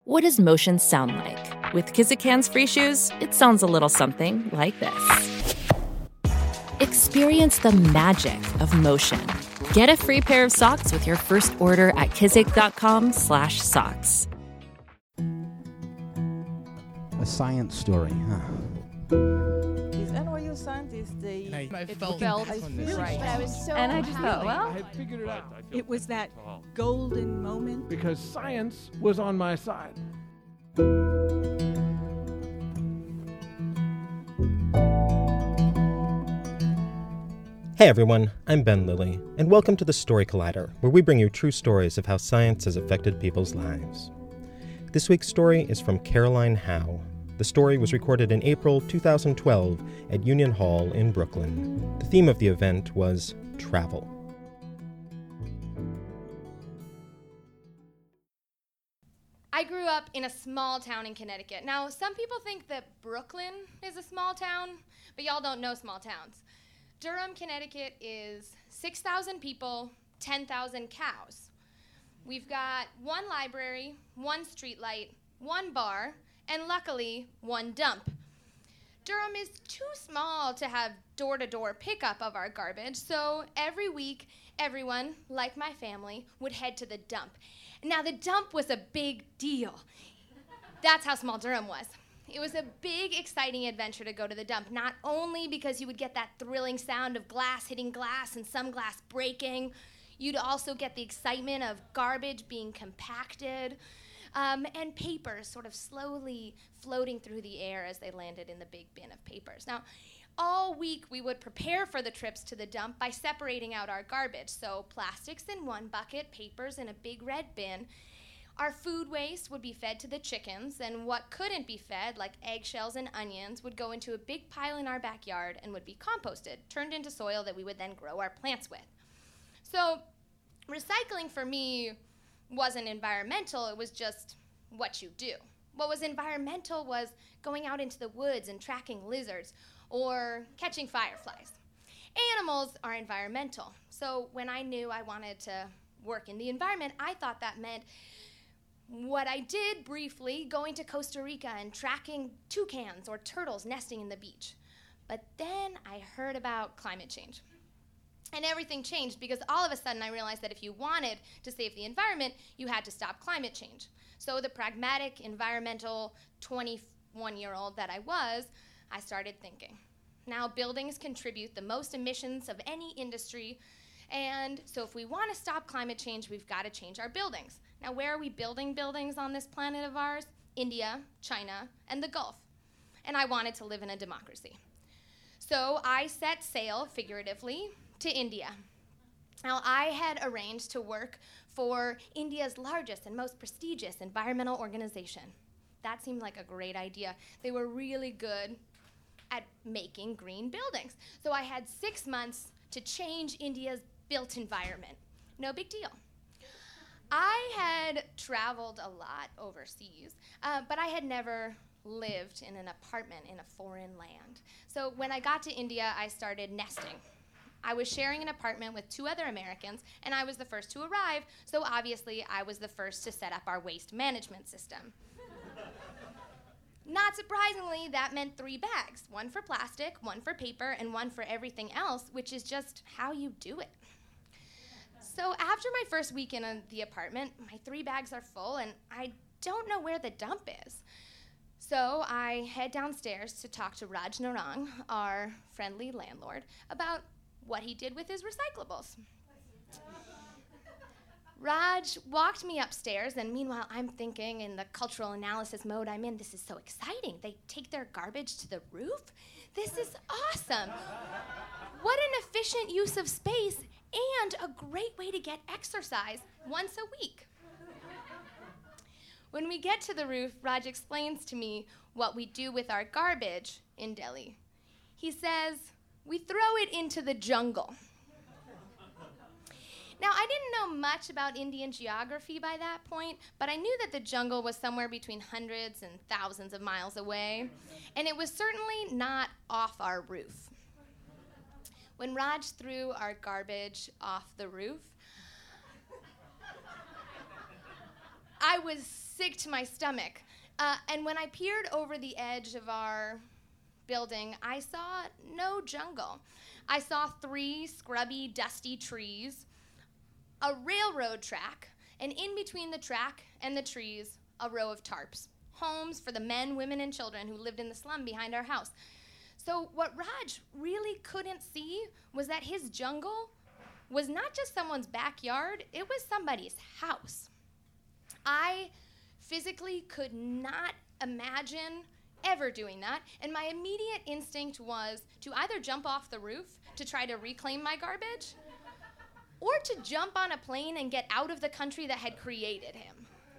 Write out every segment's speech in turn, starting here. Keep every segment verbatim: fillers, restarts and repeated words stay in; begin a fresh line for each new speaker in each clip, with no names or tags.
What does motion sound like? With Kizikans free shoes, it sounds a little something like this. Experience the magic of motion. Get a free pair of socks with your first order at kizik.com slash socks.
A science story, huh?
These N Y U scientists, they
I, I
it
felt,
felt
I
right.
right.
But I was so
And I just thought, well,
I had figured it out.
It was that golden moment.
Because science was on my side.
Hey everyone, I'm Ben Lilly, and welcome to the Story Collider, where we bring you true stories of how science has affected people's lives. This week's story is from Caroline Howe. The story was recorded in April two thousand twelve at Union Hall in Brooklyn. The theme of the event was travel.
I grew up in a small town in Connecticut. Now, some people think that Brooklyn is a small town, but y'all don't know small towns. Durham, Connecticut is six thousand people, ten thousand cows. We've got one library, one streetlight, one bar, and luckily, one dump. Durham is too small to have door-to-door pickup of our garbage, so every week, everyone, like my family, would head to the dump. Now, the dump was a big deal. That's how small Durham was. It was a big, exciting adventure to go to the dump, not only because you would get that thrilling sound of glass hitting glass and some glass breaking, you'd also get the excitement of garbage being compacted, um, and papers sort of slowly floating through the air as they landed in the big bin of papers. Now, all week we would prepare for the trips to the dump by separating out our garbage. So plastics in one bucket, papers in a big red bin. Our food waste would be fed to the chickens, and what couldn't be fed, like eggshells and onions, would go into a big pile in our backyard and would be composted, turned into soil that we would then grow our plants with. So recycling for me wasn't environmental, it was just what you do. What was environmental was going out into the woods and tracking lizards or catching fireflies. Animals are environmental, so when I knew I wanted to work in the environment, I thought that meant what I did briefly, going to Costa Rica and tracking toucans or turtles nesting in the beach. But then I heard about climate change. And everything changed because all of a sudden I realized that if you wanted to save the environment, you had to stop climate change. So the pragmatic, environmental, twenty-one-year-old that I was, I started thinking. Now buildings contribute the most emissions of any industry, and so if we want to stop climate change, we've got to change our buildings. Now, where are we building buildings on this planet of ours? India, China, and the Gulf. And I wanted to live in a democracy. So I set sail, figuratively, to India. Now, I had arranged to work for India's largest and most prestigious environmental organization. That seemed like a great idea. They were really good at making green buildings. So I had six months to change India's built environment. No big deal. I had traveled a lot overseas, uh, but I had never lived in an apartment in a foreign land. So when I got to India, I started nesting. I was sharing an apartment with two other Americans, and I was the first to arrive, so obviously I was the first to set up our waste management system. Not surprisingly, that meant three bags, one for plastic, one for paper, and one for everything else, which is just how you do it. So after my first week in uh, the apartment, my three bags are full, and I don't know where the dump is. So I head downstairs to talk to Raj Narang, our friendly landlord, about what he did with his recyclables. Raj walked me upstairs, and meanwhile I'm thinking in the cultural analysis mode I'm in, this is so exciting. They take their garbage to the roof? This is awesome. What an efficient use of space and a great way to get exercise once a week. When we get to the roof, Raj explains to me what we do with our garbage in Delhi. He says, we throw it into the jungle. Now, I didn't know much about Indian geography by that point, but I knew that the jungle was somewhere between hundreds and thousands of miles away, and it was certainly not off our roof. When Raj threw our garbage off the roof, I was sick to my stomach. Uh, and when I peered over the edge of our building, I saw no jungle. I saw three scrubby, dusty trees, a railroad track, and in between the track and the trees, a row of tarps, homes for the men, women, and children who lived in the slum behind our house. So what Raj really couldn't see was that his jungle was not just someone's backyard, it was somebody's house. I physically could not imagine ever doing that, and my immediate instinct was to either jump off the roof to try to reclaim my garbage, or to jump on a plane and get out of the country that had created him.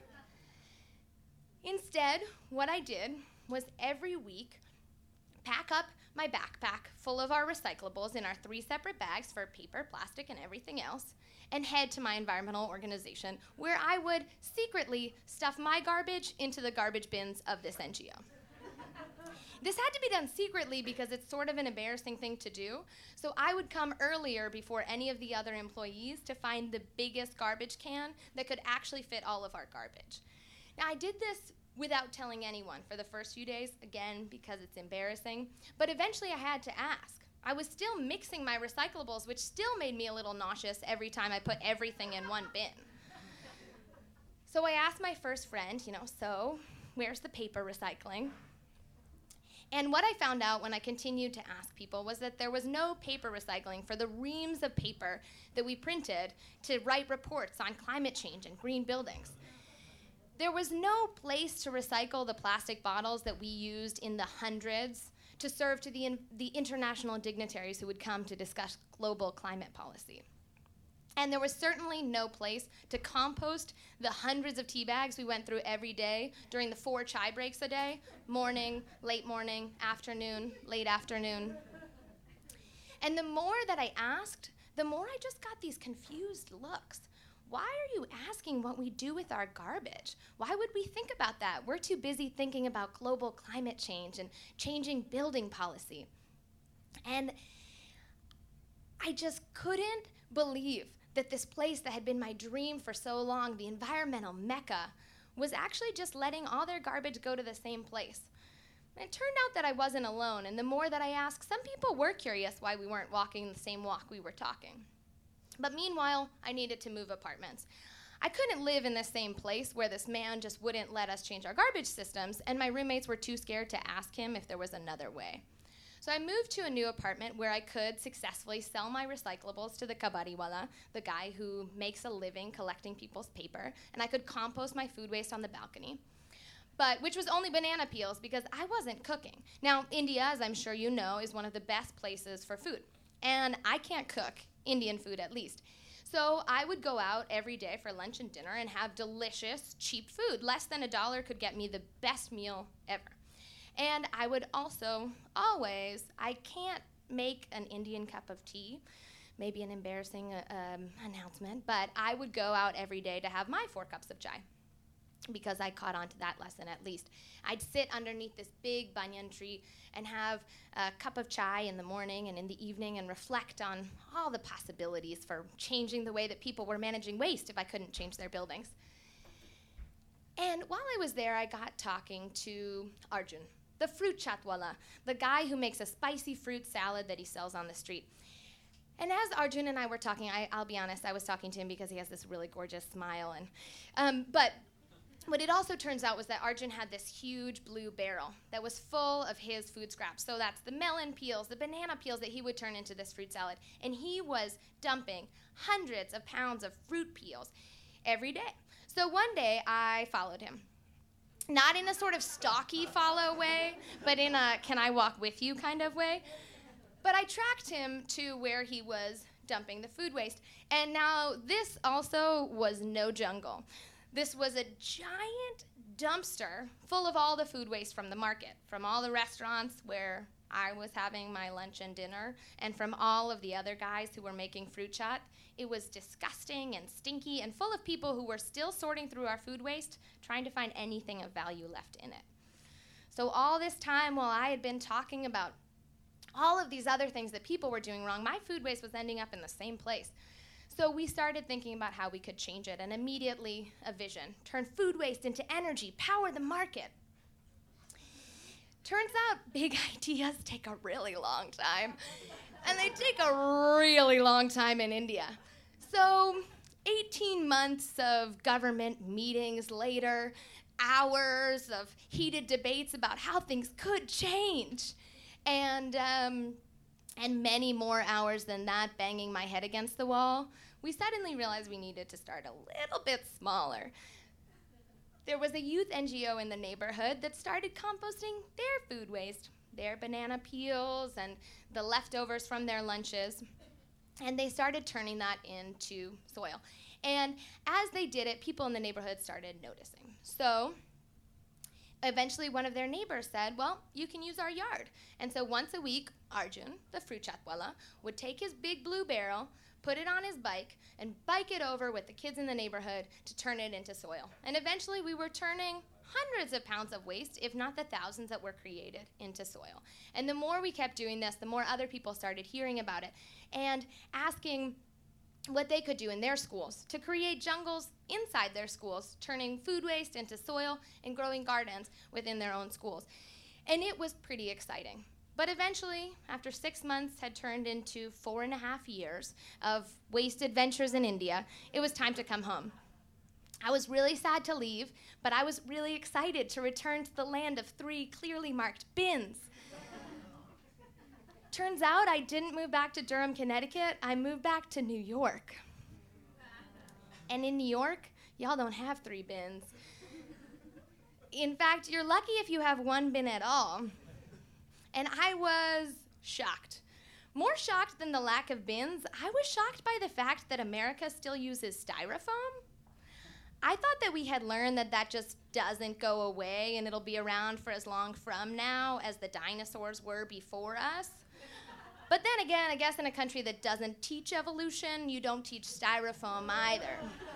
Instead, what I did was every week pack up my backpack full of our recyclables in our three separate bags for paper, plastic, and everything else, and head to my environmental organization where I would secretly stuff my garbage into the garbage bins of this N G O. This had to be done secretly because it's sort of an embarrassing thing to do, so I would come earlier before any of the other employees to find the biggest garbage can that could actually fit all of our garbage. Now, I did this without telling anyone for the first few days, again, because it's embarrassing, but eventually I had to ask. I was still mixing my recyclables, which still made me a little nauseous every time I put everything in one bin. So I asked my first friend, you know, so where's the paper recycling? And what I found out when I continued to ask people was that there was no paper recycling for the reams of paper that we printed to write reports on climate change and green buildings. There was no place to recycle the plastic bottles that we used in the hundreds to serve to the, in, the international dignitaries who would come to discuss global climate policy. And there was certainly no place to compost the hundreds of tea bags we went through every day during the four chai breaks a day, morning, late morning, afternoon, late afternoon. And the more that I asked, the more I just got these confused looks. Why are you asking what we do with our garbage? Why would we think about that? We're too busy thinking about global climate change and changing building policy. And I just couldn't believe that this place that had been my dream for so long, the environmental mecca, was actually just letting all their garbage go to the same place. And it turned out that I wasn't alone, and the more that I asked, some people were curious why we weren't walking the same walk we were talking. But meanwhile, I needed to move apartments. I couldn't live in the same place where this man just wouldn't let us change our garbage systems, and my roommates were too scared to ask him if there was another way. So I moved to a new apartment where I could successfully sell my recyclables to the kabadiwala, the guy who makes a living collecting people's paper, and I could compost my food waste on the balcony. But which was only banana peels because I wasn't cooking. Now, India, as I'm sure you know, is one of the best places for food. And I can't cook, Indian food at least. So I would go out every day for lunch and dinner and have delicious, cheap food. Less than a dollar could get me the best meal ever. And I would also always, I can't make an Indian cup of tea, maybe an embarrassing uh, um, announcement, but I would go out every day to have my four cups of chai because I caught on to that lesson at least. I'd sit underneath this big banyan tree and have a cup of chai in the morning and in the evening and reflect on all the possibilities for changing the way that people were managing waste if I couldn't change their buildings. And while I was there, I got talking to Arjun, the fruit chatwala, the guy who makes a spicy fruit salad that he sells on the street. And as Arjun and I were talking, I, I'll be honest, I was talking to him because he has this really gorgeous smile. And um, but what it also turns out was that Arjun had this huge blue barrel that was full of his food scraps. So that's the melon peels, the banana peels that he would turn into this fruit salad. And he was dumping hundreds of pounds of fruit peels every day. So one day I followed him. Not in a sort of stalky follow way, but in a can I walk with you kind of way. But I tracked him to where he was dumping the food waste. And now this also was no jungle. This was a giant dumpster full of all the food waste from the market, from all the restaurants where I was having my lunch and dinner, and from all of the other guys who were making fruit chat. It was disgusting and stinky and full of people who were still sorting through our food waste, trying to find anything of value left in it. So all this time while I had been talking about all of these other things that people were doing wrong, my food waste was ending up in the same place. So we started thinking about how we could change it, and immediately a vision: turn food waste into energy, power the market. Turns out big ideas take a really long time, and they take a really long time in India. So eighteen months of government meetings later, hours of heated debates about how things could change, and um, and many more hours than that banging my head against the wall, we suddenly realized we needed to start a little bit smaller. There was a youth N G O in the neighborhood that started composting their food waste, their banana peels and the leftovers from their lunches, and they started turning that into soil. And as they did it, people in the neighborhood started noticing. So eventually one of their neighbors said, well, you can use our yard. And so once a week, Arjun, the fruit chatwala, would take his big blue barrel, put it on his bike, and bike it over with the kids in the neighborhood to turn it into soil. And eventually we were turning hundreds of pounds of waste, if not the thousands that were created, into soil. And the more we kept doing this, the more other people started hearing about it and asking what they could do in their schools to create jungles inside their schools, turning food waste into soil and growing gardens within their own schools. And it was pretty exciting. But eventually, after six months had turned into four and a half years of waste adventures in India, it was time to come home. I was really sad to leave, but I was really excited to return to the land of three clearly marked bins. Turns out I didn't move back to Durham, Connecticut. I moved back to New York. And in New York, y'all don't have three bins. In fact, you're lucky if you have one bin at all. And I was shocked. More shocked than the lack of bins, I was shocked by the fact that America still uses styrofoam. I thought that we had learned that that just doesn't go away and it'll be around for as long from now as the dinosaurs were before us. But then again, I guess in a country that doesn't teach evolution, you don't teach styrofoam either.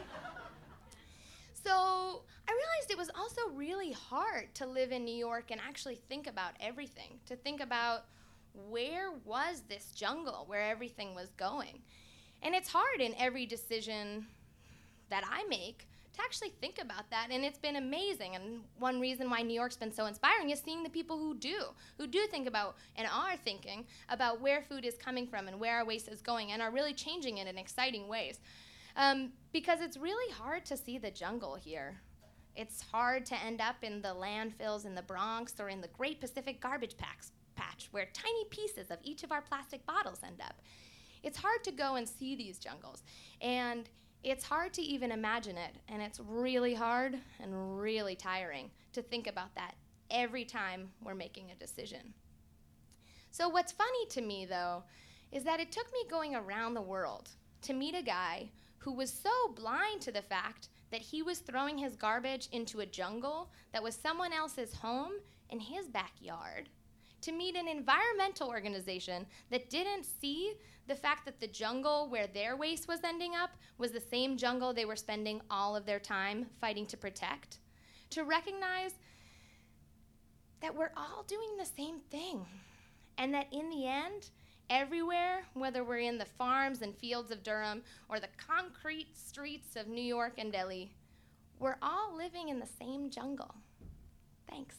So I realized it was also really hard to live in New York and actually think about everything, to think about where was this jungle where everything was going. And it's hard in every decision that I make to actually think about that, and it's been amazing. And one reason why New York's been so inspiring is seeing the people who do, who do think about and are thinking about where food is coming from and where our waste is going and are really changing it in exciting ways. Um, because it's really hard to see the jungle here. It's hard to end up in the landfills in the Bronx or in the Great Pacific Garbage Packs, Patch, where tiny pieces of each of our plastic bottles end up. It's hard to go and see these jungles, and it's hard to even imagine it, and it's really hard and really tiring to think about that every time we're making a decision. So what's funny to me, though, is that it took me going around the world to meet a guy who was so blind to the fact that he was throwing his garbage into a jungle that was someone else's home in his backyard, to meet an environmental organization that didn't see the fact that the jungle where their waste was ending up was the same jungle they were spending all of their time fighting to protect, to recognize that we're all doing the same thing, and that in the end, everywhere, whether we're in the farms and fields of Durham or the concrete streets of New York and Delhi, we're all living in the same jungle. Thanks.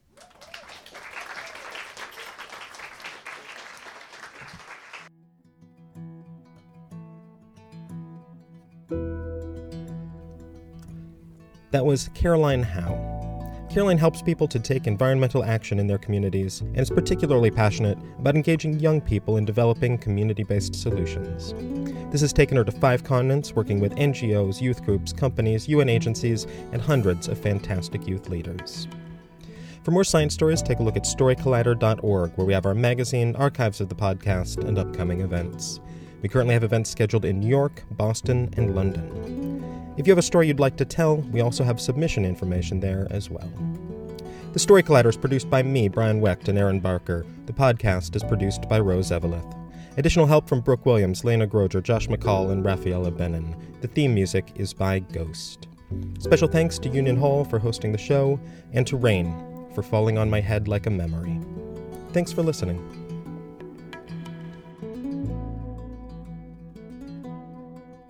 That was Caroline Howe. Caroline helps people to take environmental action in their communities and is particularly passionate about engaging young people in developing community-based solutions. This has taken her to five continents, working with N G Os, youth groups, companies, U N agencies, and hundreds of fantastic youth leaders. For more science stories, take a look at story collider dot org, where we have our magazine, archives of the podcast, and upcoming events. We currently have events scheduled in New York, Boston, and London. If you have a story you'd like to tell, we also have submission information there as well. The Story Collider is produced by me, Brian Wecht, and Aaron Barker. The podcast is produced by Rose Eveleth. Additional help from Brooke Williams, Lena Groger, Josh McCall, and Rafaela Benin. The theme music is by Ghost. Special thanks to Union Hall for hosting the show, and to Rain for falling on my head like a memory. Thanks for listening.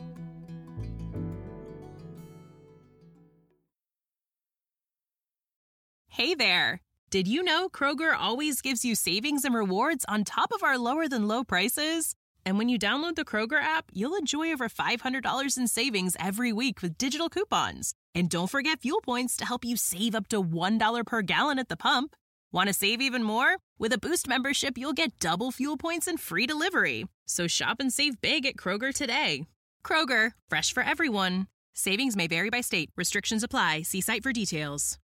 Hey there! Did you know Kroger always gives you savings and rewards on top of our lower-than-low prices? And when you download the Kroger app, you'll enjoy over five hundred dollars in savings every week with digital coupons. And don't forget fuel points to help you save up to one dollar per gallon at the pump. Want to save even more? With a Boost membership, you'll get double fuel points and free delivery. So shop and save big at Kroger today. Kroger, fresh for everyone. Savings may vary by state. Restrictions apply. See site for details.